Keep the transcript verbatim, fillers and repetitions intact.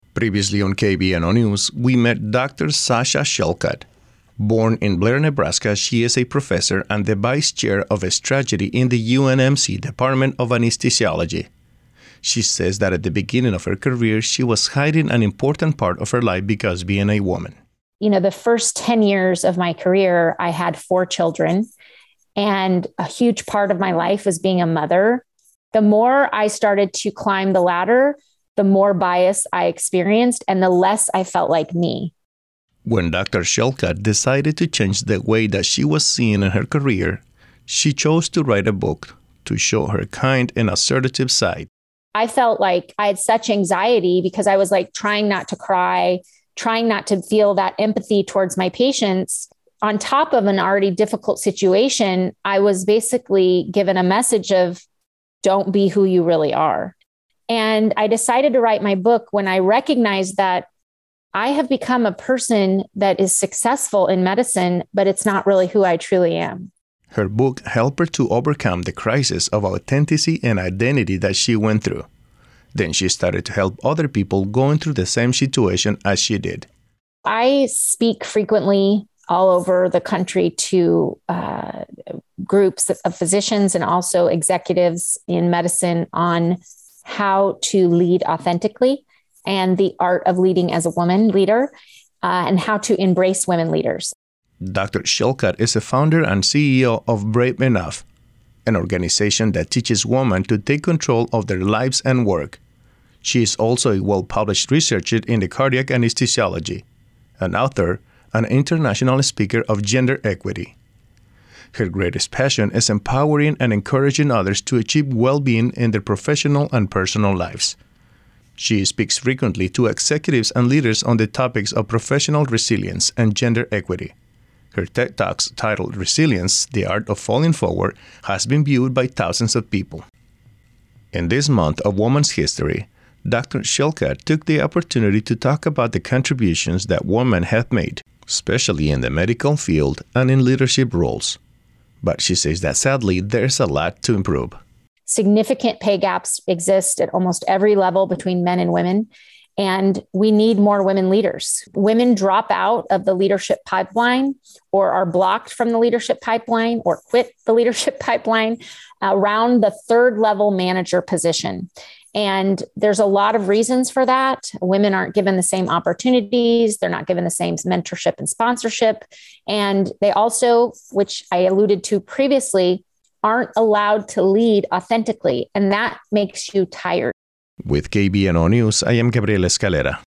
Previously on K B N O News, we met Doctor Sasha Shelcutt. Born in Blair, Nebraska, she is a professor and the vice chair of strategy in the U N M C Department of Anesthesiology. She says that at the beginning of her career, she was hiding an important part of her life because being a woman. You know, the first ten years of my career, I had four children, and a huge part of my life was being a mother. The more I started to climb the ladder, the more bias I experienced and the less I felt like me. When Doctor Shelcutt decided to change the way that she was seen in her career, she chose to write a book to show her kind and assertive side. I felt like I had such anxiety because I was like trying not to cry, trying not to feel that empathy towards my patients. On top of an already difficult situation, I was basically given a message of don't be who you really are. And I decided to write my book when I recognized that I have become a person that is successful in medicine, but it's not really who I truly am. Her book helped her to overcome the crisis of authenticity and identity that she went through. Then she started to help other people going through the same situation as she did. I speak frequently all over the country to uh, groups of physicians and also executives in medicine on how to lead authentically and the art of leading as a woman leader uh, and how to embrace women leaders. Doctor Shelcutt is a founder and C E O of Brave Enough, an organization that teaches women to take control of their lives and work. She is also a well-published researcher in the cardiac anesthesiology, an author, and international speaker of gender equity. Her greatest passion is empowering and encouraging others to achieve well-being in their professional and personal lives. She speaks frequently to executives and leaders on the topics of professional resilience and gender equity. Her TED Talks titled Resilience, The Art of Falling Forward, has been viewed by thousands of people. In this month of Women's History, Doctor Shelcutt took the opportunity to talk about the contributions that women have made, especially in the medical field and in leadership roles. But she says that sadly, there's a lot to improve. Significant pay gaps exist at almost every level between men and women, and we need more women leaders. Women drop out of the leadership pipeline or are blocked from the leadership pipeline or quit the leadership pipeline around the third level manager position. And there's a lot of reasons for that. Women aren't given the same opportunities. They're not given the same mentorship and sponsorship. And they also, which I alluded to previously, aren't allowed to lead authentically. And that makes you tired. With K B N O News, I am Gabriel Escalera.